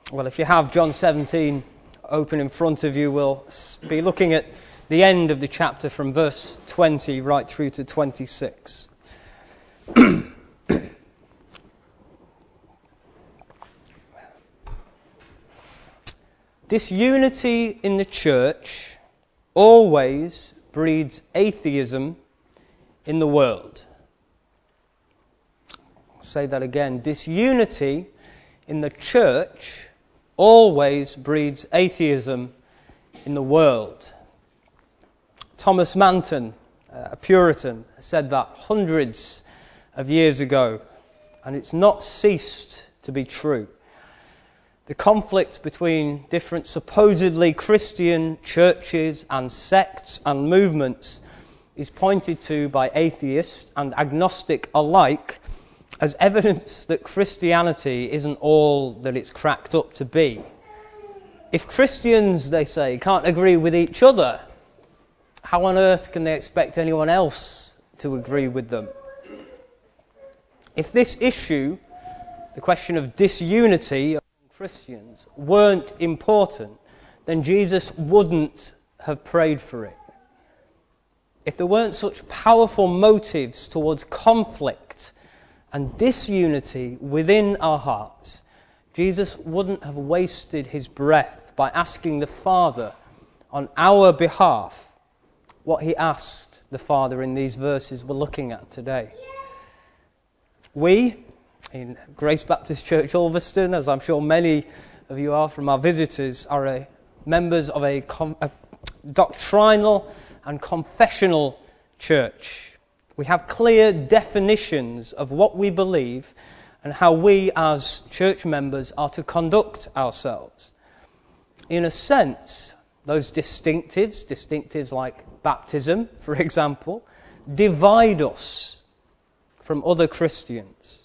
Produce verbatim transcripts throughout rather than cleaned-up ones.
Well, if you have John seventeen open in front of you, we'll be looking at the end of the chapter from verse twenty right through to twenty-six. Disunity in the church always breeds atheism in the world. I'll say that again. Disunity in the church always breeds atheism in the world. Thomas Manton, a Puritan, said that hundreds of years ago, and it's not ceased to be true. The conflict between different supposedly Christian churches and sects and movements is pointed to by atheists and agnostic alike as evidence that Christianity isn't all that it's cracked up to be. If Christians, they say, can't agree with each other, how on earth can they expect anyone else to agree with them? If this issue, the question of disunity among Christians, weren't important, then Jesus wouldn't have prayed for it. If there weren't such powerful motives towards conflict and disunity within our hearts, Jesus wouldn't have wasted his breath by asking the Father on our behalf what he asked the Father in these verses we're looking at today. We, in Grace Baptist Church Ulverston, as I'm sure many of you are from our visitors, are a, members of a, com, a doctrinal and confessional church. We have clear definitions of what we believe and how we as church members are to conduct ourselves. In a sense, those distinctives, distinctives like baptism, for example, divide us from other Christians.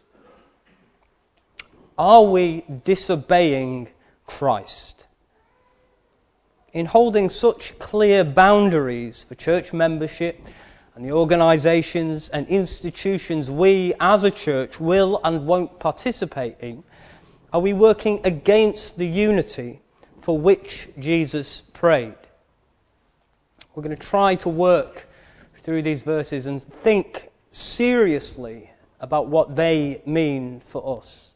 Are we disobeying Christ? In holding such clear boundaries for church membership and the organisations and institutions we as a church will and won't participate in, are we working against the unity for which Jesus prayed? We're going to try to work through these verses and think seriously about what they mean for us.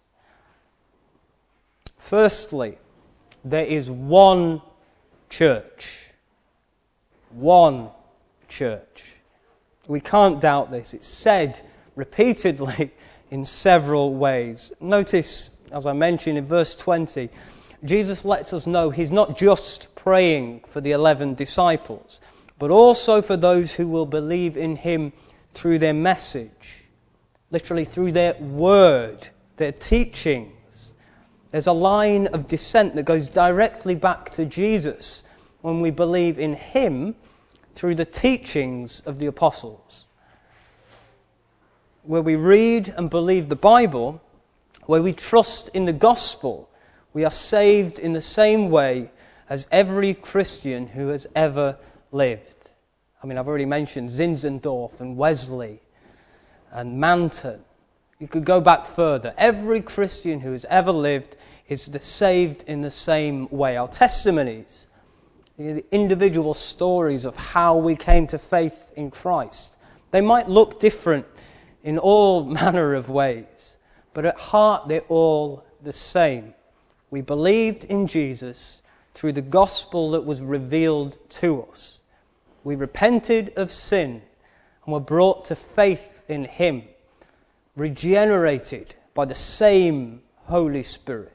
Firstly, there is one church. One church. We can't doubt this. It's said repeatedly in several ways. Notice, as I mentioned in verse twenty, Jesus lets us know he's not just praying for the eleven disciples, but also for those who will believe in him through their message, literally through their word, their teachings. There's a line of descent that goes directly back to Jesus when we believe in him through the teachings of the apostles. Where we read and believe the Bible, where we trust in the gospel, we are saved in the same way as every Christian who has ever lived. I mean, I've already mentioned Zinzendorf and Wesley and Manton. You could go back further. Every Christian who has ever lived is saved in the same way. Our testimonies, the individual stories of how we came to faith in Christ, they might look different in all manner of ways, but at heart they're all the same. We believed in Jesus through the gospel that was revealed to us. We repented of sin and were brought to faith in him, regenerated by the same Holy Spirit.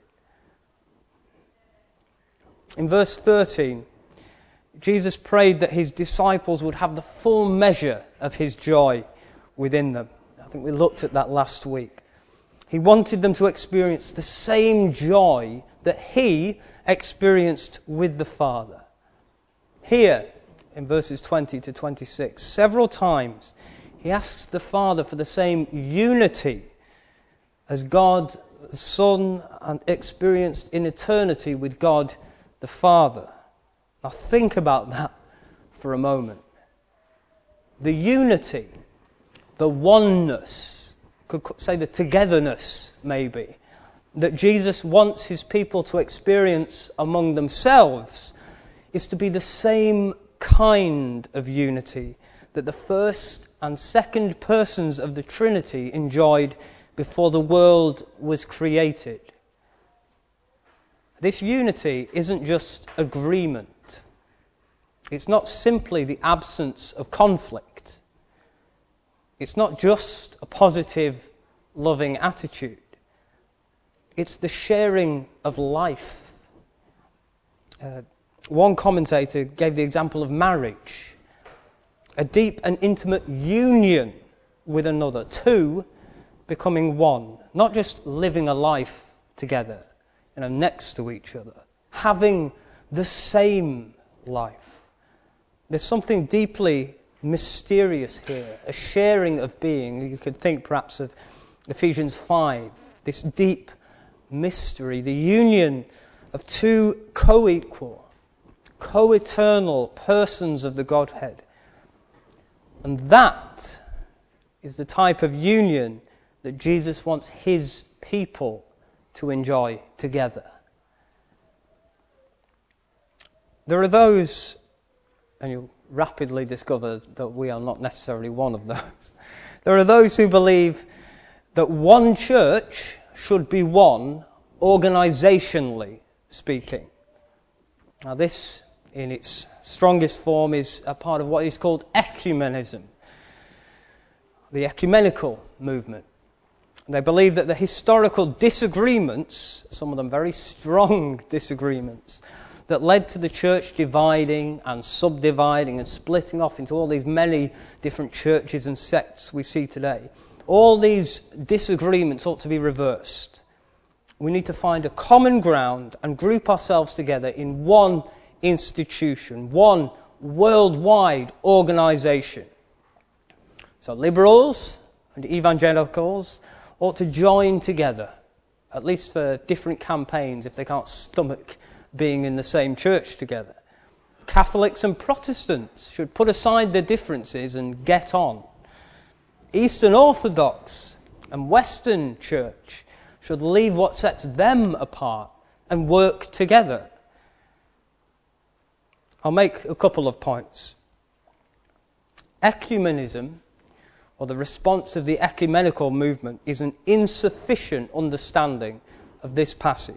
In verse thirteen, Jesus prayed that his disciples would have the full measure of his joy within them. I think we looked at that last week. He wanted them to experience the same joy that he experienced with the Father. Here, in verses twenty to twenty-six, several times he asks the Father for the same unity as God the Son experienced in eternity with God the Father. Now think about that for a moment. The unity, the oneness, could say the togetherness maybe, that Jesus wants his people to experience among themselves is to be the same kind of unity that the first and second persons of the Trinity enjoyed before the world was created. This unity isn't just agreement. It's not simply the absence of conflict. It's not just a positive, loving attitude. It's the sharing of life. Uh, one commentator gave the example of marriage, a deep and intimate union with another, two becoming one, not just living a life together, you know, next to each other, having the same life. There's something deeply mysterious here, a sharing of being. You could think perhaps of Ephesians five, this deep mystery, the union of two co-equal, co-eternal persons of the Godhead. And that is the type of union that Jesus wants his people to enjoy together. There are those, and you'll rapidly discover that we are not necessarily one of those. There are those who believe that one church should be one, organisationally speaking. Now this, in its strongest form, is a part of what is called ecumenism, the ecumenical movement. They believe that the historical disagreements, some of them very strong disagreements, that led to the church dividing and subdividing and splitting off into all these many different churches and sects we see today, all these disagreements ought to be reversed. We need to find a common ground and group ourselves together in one institution, one worldwide organisation. So liberals and evangelicals ought to join together, at least for different campaigns if they can't stomach being in the same church together. Catholics and Protestants should put aside their differences and get on. Eastern Orthodox and Western Church should leave what sets them apart and work together. I'll make a couple of points. Ecumenism, or the response of the ecumenical movement, is an insufficient understanding of this passage.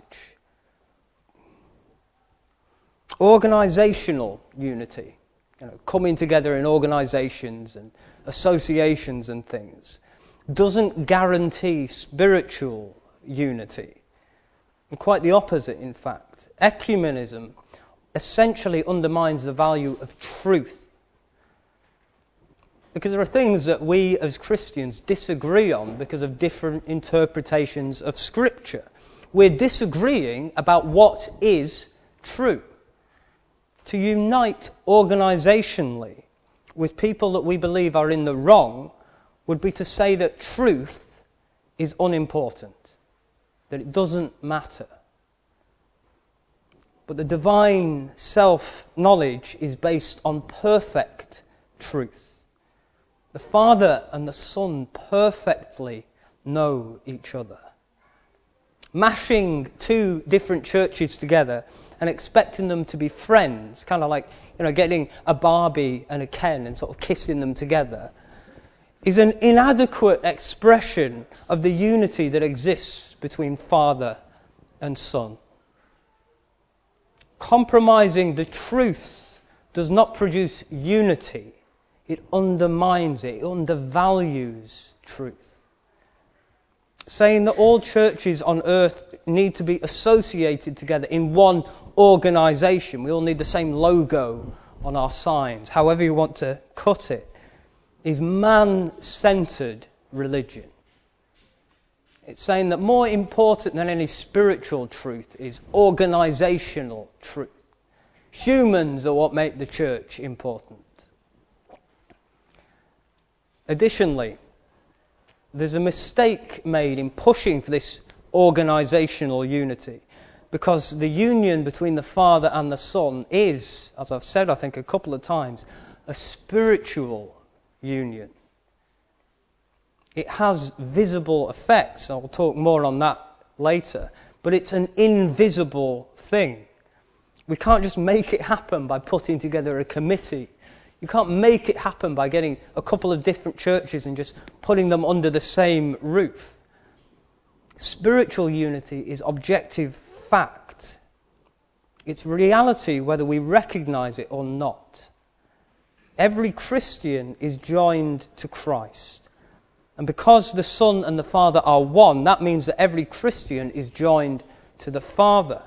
Organisational unity, you know, coming together in organisations and associations and things, doesn't guarantee spiritual unity. And quite the opposite, in fact. Ecumenism essentially undermines the value of truth. Because there are things that we as Christians disagree on because of different interpretations of Scripture. We're disagreeing about what is true. To unite organisationally with people that we believe are in the wrong would be to say that truth is unimportant, that it doesn't matter. But the divine self-knowledge is based on perfect truth. The Father and the Son perfectly know each other. Mashing two different churches together and expecting them to be friends, kind of like, you know, getting a Barbie and a Ken and sort of kissing them together, is an inadequate expression of the unity that exists between Father and Son. Compromising the truth does not produce unity. It undermines it, it undervalues truth. Saying that all churches on earth need to be associated together in one organisation, we all need the same logo on our signs, however you want to cut it, is man-centred religion. It's saying that more important than any spiritual truth is organisational truth. Humans are what make the church important. Additionally, there's a mistake made in pushing for this organisational unity, because the union between the Father and the Son is, as I've said I think a couple of times, a spiritual union. It has visible effects. I'll talk more on that later. But it's an invisible thing. We can't just make it happen by putting together a committee. You can't make it happen by getting a couple of different churches and just putting them under the same roof. Spiritual unity is objective fact. It's reality whether we recognize it or not. Every Christian is joined to Christ. And because the Son and the Father are one, that means that every Christian is joined to the Father.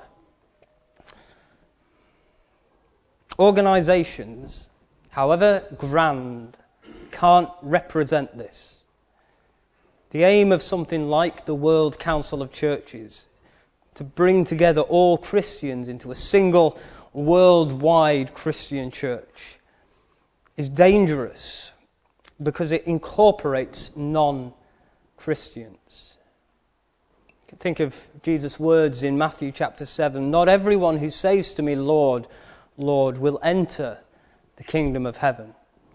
Organisations, however grand, can't represent this. The aim of something like the World Council of Churches, to bring together all Christians into a single worldwide Christian church, is dangerous because it incorporates non-Christians. You can think of Jesus' words in Matthew chapter seven, "Not everyone who says to me, 'Lord, Lord,' will enter the kingdom of heaven."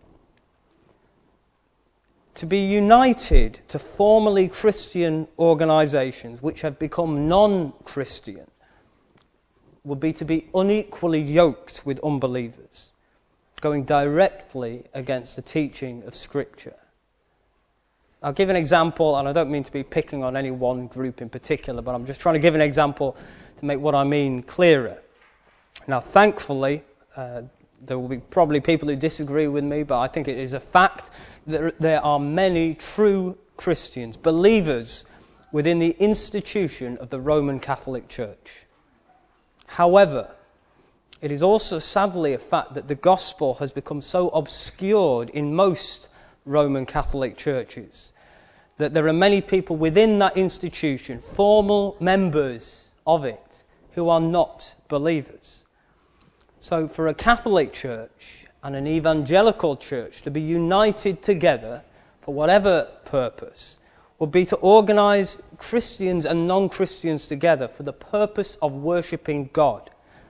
To be united to formerly Christian organisations which have become non-Christian would be to be unequally yoked with unbelievers, going directly against the teaching of Scripture. I'll give an example, and I don't mean to be picking on any one group in particular, but I'm just trying to give an example to make what I mean clearer. Now, thankfully, uh, there will be probably people who disagree with me, but I think it is a fact that there are many true Christians, believers, within the institution of the Roman Catholic Church. However, it is also sadly a fact that the gospel has become so obscured in most Roman Catholic churches that there are many people within that institution, formal members of it, who are not believers. So for a Catholic church and an evangelical church to be united together for whatever purpose would be to organise Christians and non-Christians together for the purpose of worshipping God,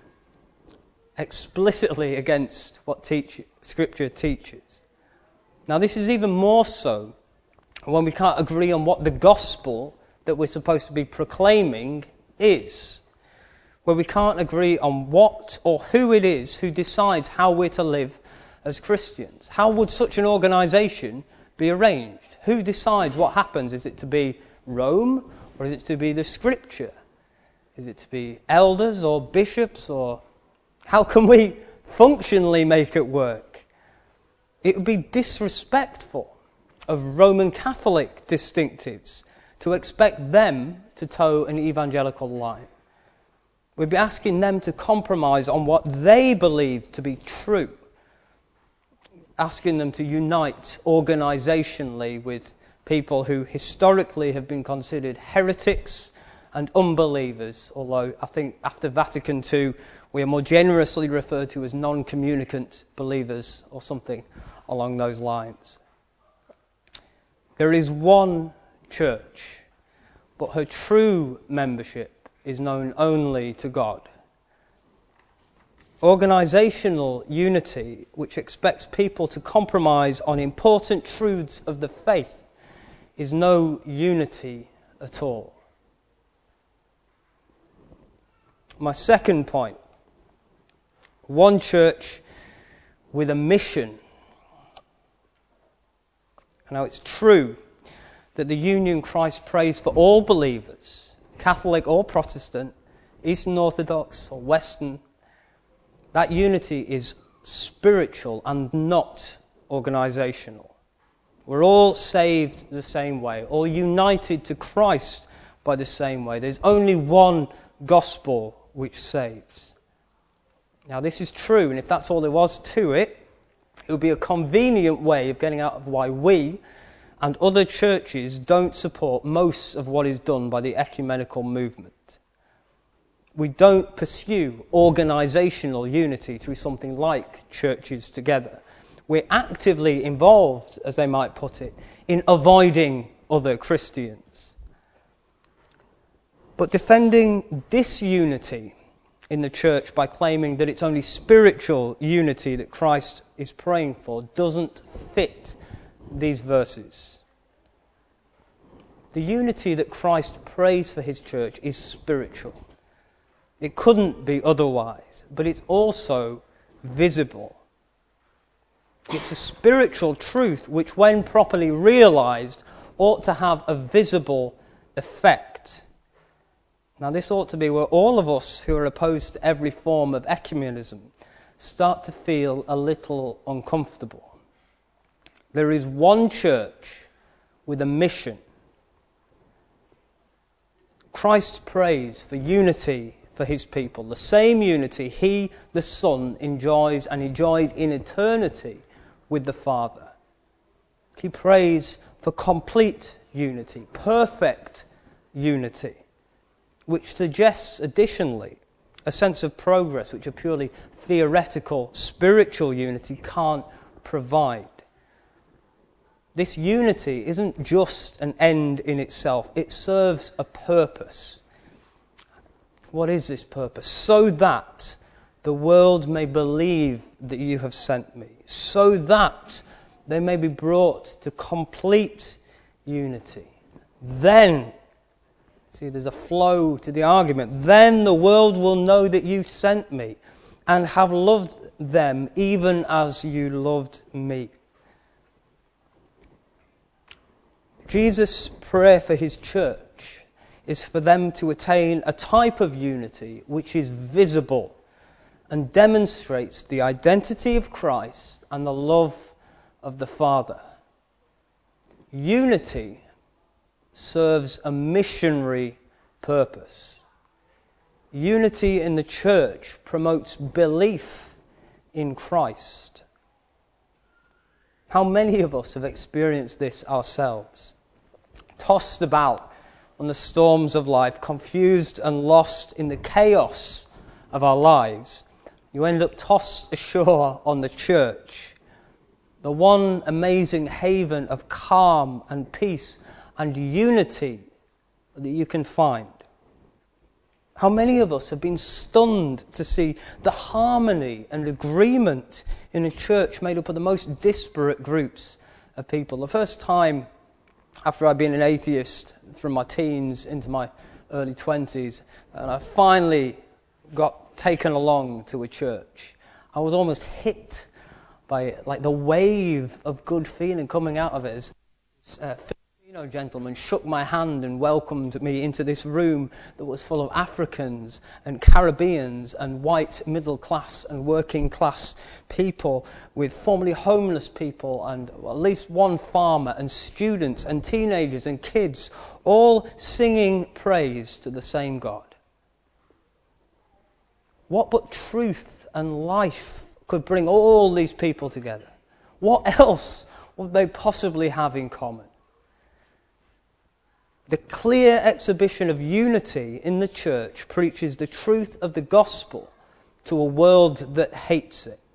explicitly against what teach, Scripture teaches. Now this is even more so when we can't agree on what the gospel that we're supposed to be proclaiming is, where we can't agree on what or who it is who decides how we're to live as Christians. How would such an organisation be arranged? Who decides what happens? Is it to be Rome, or is it to be the Scripture? Is it to be elders or bishops, or how can we functionally make it work? It would be disrespectful of Roman Catholic distinctives to expect them to toe an evangelical line. We'd be asking them to compromise on what they believe to be true, asking them to unite organisationally with people who historically have been considered heretics and unbelievers, although I think after Vatican Two we are more generously referred to as non-communicant believers or something along those lines. There is one church, but her true membership is known only to God. Organisational unity, which expects people to compromise on important truths of the faith, is no unity at all. My second point, one church with a mission. Now it's true that the union Christ prays for all believers, Catholic or Protestant, Eastern Orthodox or Western, that unity is spiritual and not organisational. We're all saved the same way, all united to Christ by the same way. There's only one gospel which saves. Now this is true, and if that's all there was to it, it would be a convenient way of getting out of why we and other churches don't support most of what is done by the ecumenical movement. We don't pursue organisational unity through something like churches together. We're actively involved, as they might put it, in avoiding other Christians. But defending disunity in the church by claiming that it's only spiritual unity that Christ is praying for doesn't fit these verses. The unity that Christ prays for his church is spiritual. It couldn't be otherwise, but it's also visible. It's a spiritual truth which, when properly realized, ought to have a visible effect. Now, this ought to be where all of us who are opposed to every form of ecumenism start to feel a little uncomfortable. There is one church with a mission. Christ prays for unity for his people, the same unity he, the Son, enjoys and enjoyed in eternity with the Father. He prays for complete unity, perfect unity, which suggests additionally a sense of progress which a purely theoretical, spiritual unity can't provide. This unity isn't just an end in itself, it serves a purpose. What is this purpose? So that the world may believe that you have sent me, so that they may be brought to complete unity. Then, see, there's a flow to the argument, then the world will know that you sent me and have loved them even as you loved me. Jesus' prayer for his church is for them to attain a type of unity which is visible and demonstrates the identity of Christ and the love of the Father. Unity serves a missionary purpose. Unity in the church promotes belief in Christ. How many of us have experienced this ourselves? Tossed about on the storms of life, confused and lost in the chaos of our lives, you end up tossed ashore on the church, the one amazing haven of calm and peace and unity that you can find. How many of us have been stunned to see the harmony and agreement in a church made up of the most disparate groups of people? The first time after I'd been an atheist from my teens into my early twenties, and I finally got taken along to a church, I was almost hit by it, like the wave of good feeling coming out of it. As this uh, Filipino gentleman shook my hand and welcomed me into this room that was full of Africans and Caribbeans and white middle class and working class people, with formerly homeless people and well, at least one farmer and students and teenagers and kids, all singing praise to the same God. What but truth and life could bring all these people together? What else would they possibly have in common? The clear exhibition of unity in the church preaches the truth of the gospel to a world that hates it.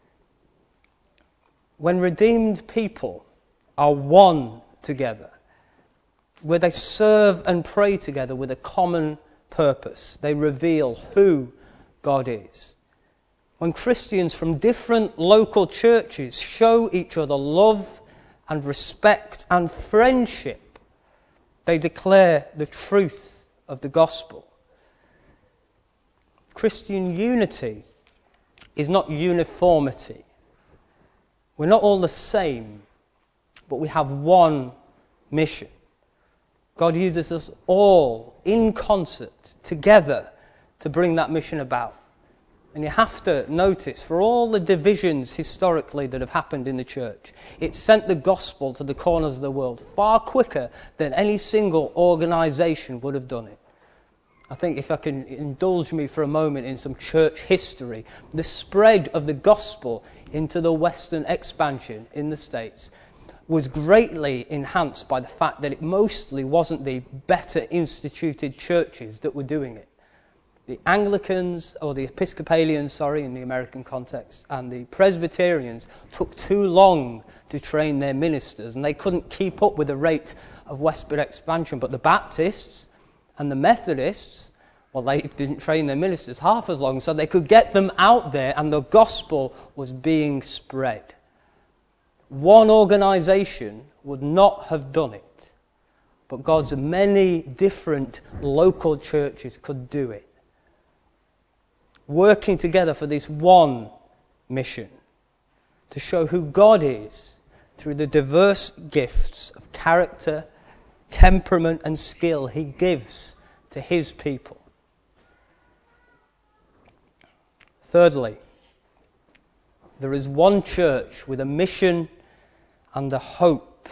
When redeemed people are one together, where they serve and pray together with a common purpose, they reveal who God is. When Christians from different local churches show each other love and respect and friendship, they declare the truth of the gospel. Christian unity is not uniformity. We're not all the same, but we have one mission. God uses us all in concert, together, to bring that mission about. And you have to notice, for all the divisions historically that have happened in the church, it sent the gospel to the corners of the world far quicker than any single organisation would have done it. I think if I can indulge me for a moment in some church history, the spread of the gospel into the Western expansion in the States was greatly enhanced by the fact that it mostly wasn't the better instituted churches that were doing it. The Anglicans, or the Episcopalians, sorry, in the American context, and the Presbyterians took too long to train their ministers, and they couldn't keep up with the rate of westward expansion. But the Baptists and the Methodists, well, they didn't train their ministers half as long, so they could get them out there, and the gospel was being spread. One organisation would not have done it, but God's many different local churches could do it, working together for this one mission, to show who God is through the diverse gifts of character, temperament and skill he gives to his people. Thirdly, there is one church with a mission and a hope.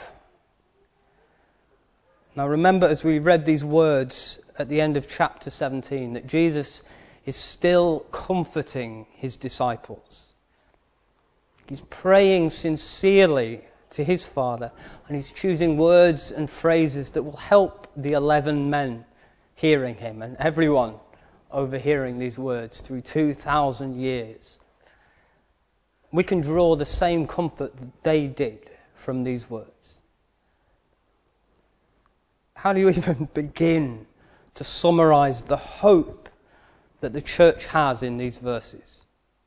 Now remember, as we read these words at the end of chapter seventeen, that Jesus is still comforting his disciples. He's praying sincerely to his Father, and he's choosing words and phrases that will help the eleven men hearing him and everyone overhearing these words through two thousand years. We can draw the same comfort that they did from these words. How do you even begin to summarize the hope that the church has in these verses?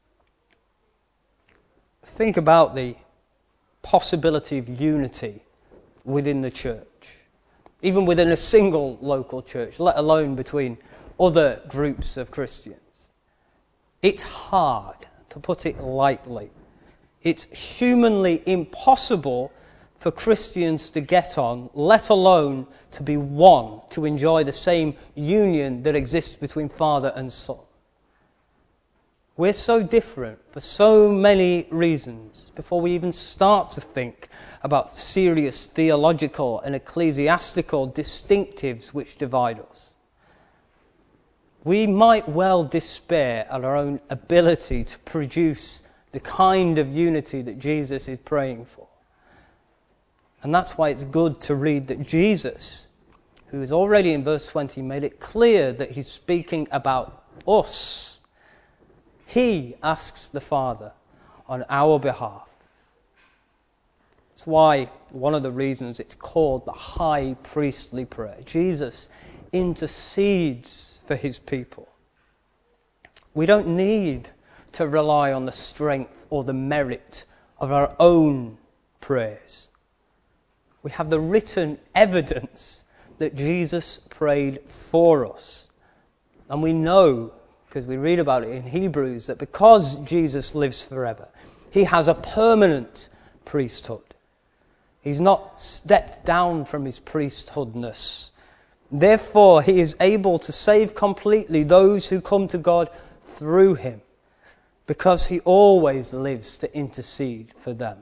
Think about the possibility of unity within the church, even within a single local church, let alone between other groups of Christians. It's hard, to put it lightly. It's humanly impossible for Christians to get on, let alone to be one, to enjoy the same union that exists between Father and Son. We're so different for so many reasons before we even start to think about serious theological and ecclesiastical distinctives which divide us. We might well despair at our own ability to produce the kind of unity that Jesus is praying for. And that's why it's good to read that Jesus, who has already in verse twenty made it clear that he's speaking about us, he asks the Father on our behalf. That's why one of the reasons it's called the high priestly prayer. Jesus intercedes for his people. We don't need to rely on the strength or the merit of our own prayers. We have the written evidence that Jesus prayed for us. And we know, because we read about it in Hebrews, that because Jesus lives forever, he has a permanent priesthood. He's not stepped down from his priesthoodness. Therefore, he is able to save completely those who come to God through him, because he always lives to intercede for them.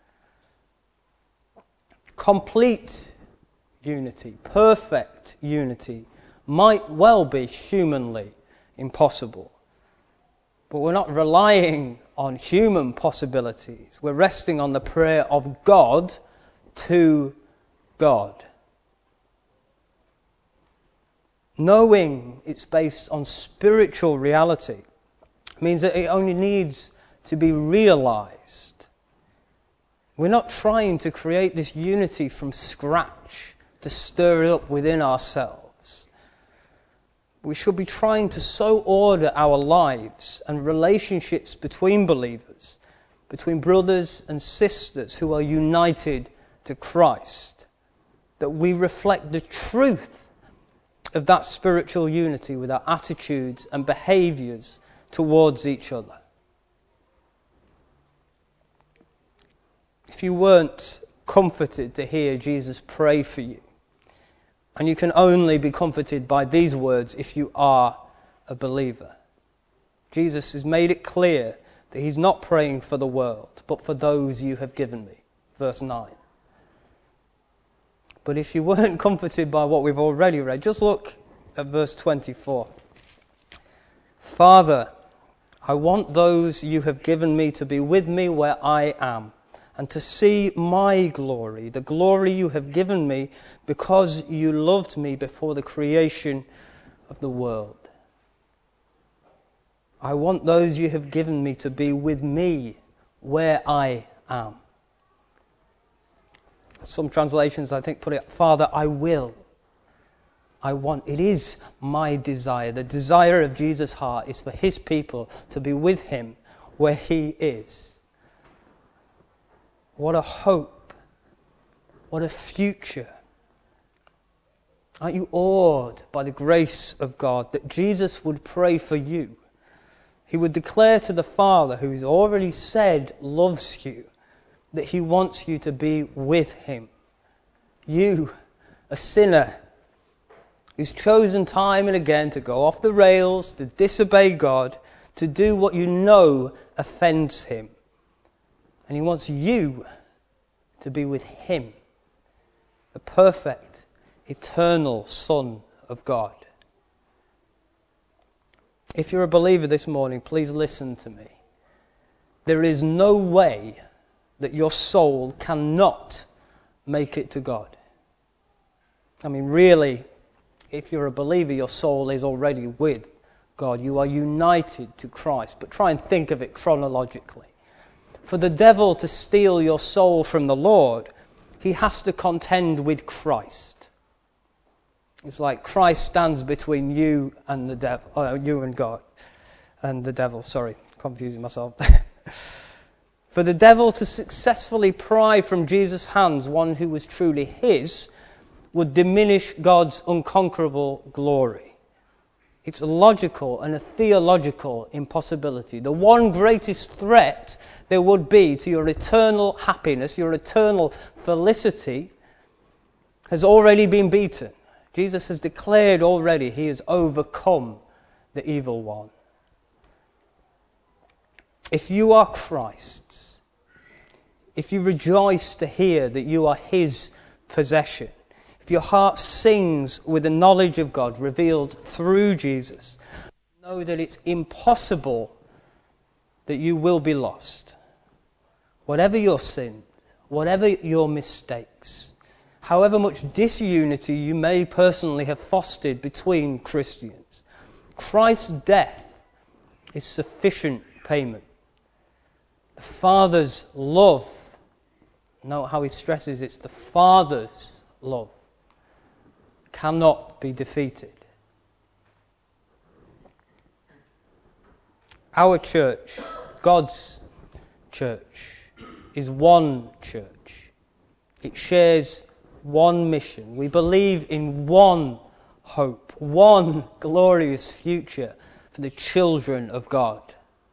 Complete unity, perfect unity, might well be humanly impossible. But we're not relying on human possibilities. We're resting on the prayer of God to God. Knowing it's based on spiritual reality means that it only needs to be realized. We're not trying to create this unity from scratch, to stir it up within ourselves. We should be trying to so order our lives and relationships between believers, between brothers and sisters who are united to Christ, that we reflect the truth of that spiritual unity with our attitudes and behaviors towards each other. If you weren't comforted to hear Jesus pray for you, and you can only be comforted by these words if you are a believer. Jesus has made it clear that he's not praying for the world, but for those you have given me. Verse nine. But if you weren't comforted by what we've already read, just look at verse twenty-four. Father, I want those you have given me to be with me where I am, and to see my glory, the glory you have given me because you loved me before the creation of the world. I want those you have given me to be with me where I am. Some translations, I think, put it, Father, I will. I want. It is my desire. The desire of Jesus' heart is for his people to be with him where he is. What a hope. What a future. Aren't you awed by the grace of God that Jesus would pray for you? He would declare to the Father, who has already said loves you, that he wants you to be with him. You, a sinner, who's chosen time and again to go off the rails, to disobey God, to do what you know offends him. And he wants you to be with him, the perfect, eternal Son of God. If you're a believer this morning, please listen to me. There is no way that your soul cannot make it to God. I mean, really, if you're a believer, your soul is already with God. You are united to Christ. But try and think of it chronologically. For the devil to steal your soul from the Lord, he has to contend with Christ. It's like Christ stands between you and the devil, uh, you and God, and the devil. Sorry, confusing myself. For the devil to successfully pry from Jesus' hands one who was truly his would diminish God's unconquerable glory. It's a logical and a theological impossibility. The one greatest threat there would be to your eternal happiness, your eternal felicity, has already been beaten. Jesus has declared already he has overcome the evil one. If you are Christ's, if you rejoice to hear that you are his possession, if your heart sings with the knowledge of God revealed through Jesus, know that it's impossible that you will be lost. Whatever your sin, whatever your mistakes, however much disunity you may personally have fostered between Christians, Christ's death is sufficient payment. The Father's love, note how he stresses it's the Father's love, cannot be defeated. Our church, God's church, is one church. It shares one mission. We believe in one hope, one glorious future for the children of God.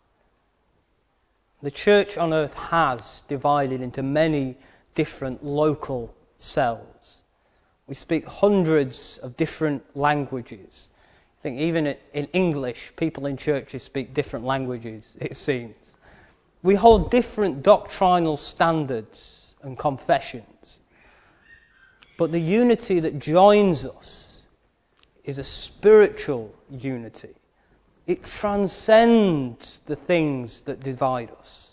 The church on earth has divided into many different local cells. We speak hundreds of different languages. I think even in English, people in churches speak different languages, it seems. We hold different doctrinal standards and confessions. But the unity that joins us is a spiritual unity. It transcends the things that divide us.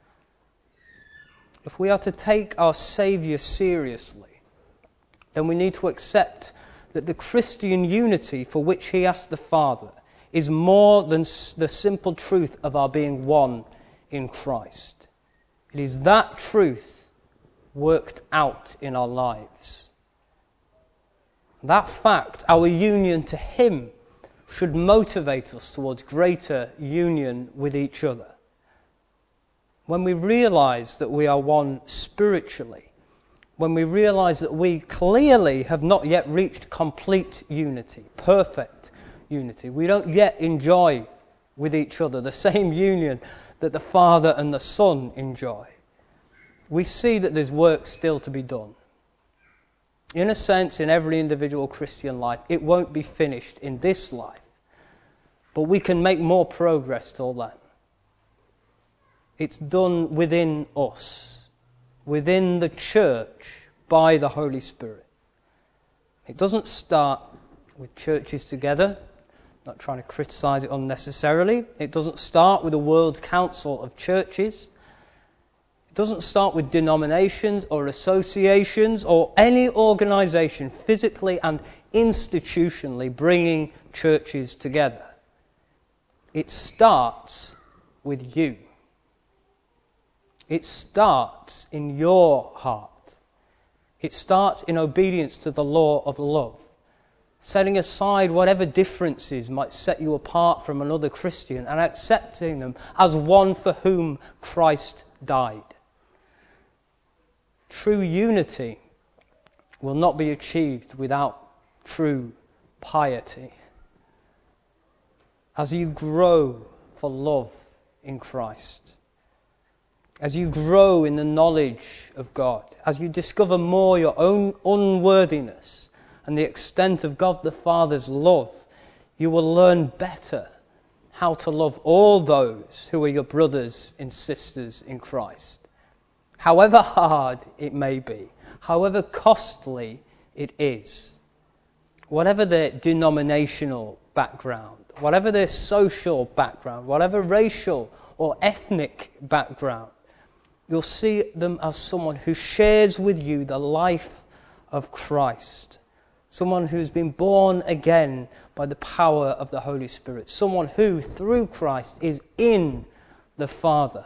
If we are to take our Saviour seriously, then we need to accept that the Christian unity for which he asked the Father is more than the simple truth of our being one in Christ. It is that truth worked out in our lives. That fact, our union to him, should motivate us towards greater union with each other. When we realize that we are one spiritually, when we realize that we clearly have not yet reached complete unity, perfect unity, we don't yet enjoy with each other the same union that the Father and the Son enjoy, we see that there's work still to be done. In a sense, in every individual Christian life, it won't be finished in this life. But we can make more progress till then. It's done within us, within the church, by the Holy Spirit. It doesn't start with churches together, not trying to criticize it unnecessarily. It doesn't start with a World Council of Churches. It doesn't start with denominations or associations or any organization physically and institutionally bringing churches together. It starts with you. It starts in your heart. It starts in obedience to the law of love, setting aside whatever differences might set you apart from another Christian and accepting them as one for whom Christ died. True unity will not be achieved without true piety. As you grow for love in Christ, as you grow in the knowledge of God, as you discover more your own unworthiness and the extent of God the Father's love, you will learn better how to love all those who are your brothers and sisters in Christ. However hard it may be, however costly it is, whatever their denominational background, whatever their social background, whatever racial or ethnic background, you'll see them as someone who shares with you the life of Christ. Someone who's been born again by the power of the Holy Spirit. Someone who, through Christ, is in the Father.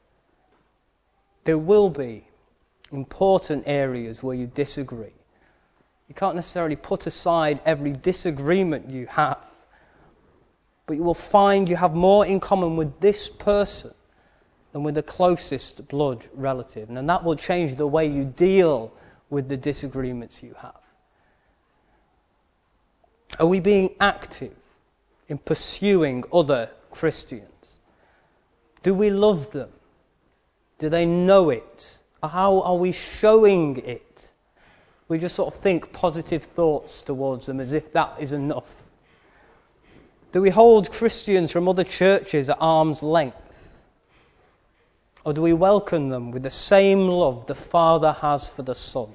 There will be important areas where you disagree. You can't necessarily put aside every disagreement you have, but you will find you have more in common with this person than with the closest blood relative. And that will change the way you deal with the disagreements you have. Are we being active in pursuing other Christians? Do we love them? Do they know it? How are we showing it? We just sort of think positive thoughts towards them as if that is enough. Do we hold Christians from other churches at arm's length? Or do we welcome them with the same love the Father has for the Son?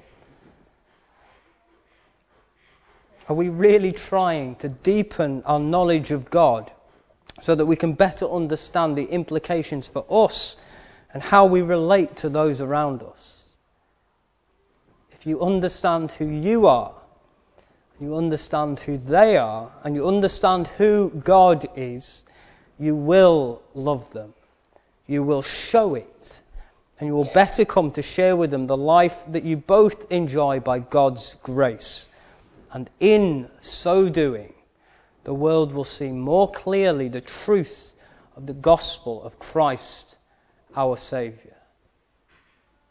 Are we really trying to deepen our knowledge of God so that we can better understand the implications for us and how we relate to those around us? If you understand who you are, you understand who they are, and you understand who God is, you will love them. You will show it, and you will better come to share with them the life that you both enjoy by God's grace. And in so doing, the world will see more clearly the truth of the gospel of Christ, our Saviour.